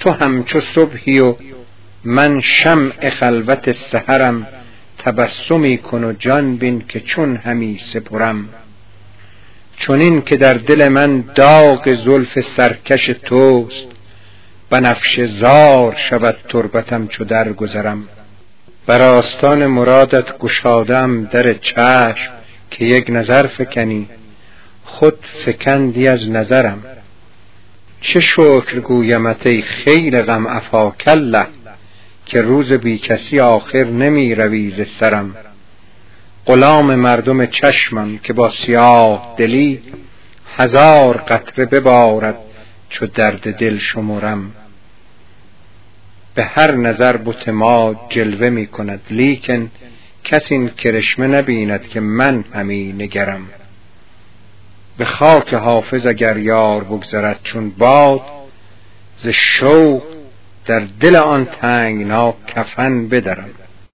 تو همچو صبحی و من شمع خلوت سحرم، تبسمی کن و جان بین که چون همی سپرم. چنین که در دل من داغ زلف سرکش توست، بنفشه زار شود تربتم چو در گذرم. بر آستان مرادت گشادم در چشم، که یک نظر فکنی خود فکندی از نظرم. چه شکر گویمت ای خیل غم عفاک الله، که روز بی کسی آخر نمی روی ز سرم. غلام مردم چشمم که با سیاه دلی، هزار قطره ببارد چو درد دل شمرم. به هر نظر بت ما جلوه می کند، لیکن کس این کرشمه نبیند که من همی نگرم. به خاک حافظ اگر یار بگذرد چون باد، ز شوق در دل آن تنگنا کفن بدرم.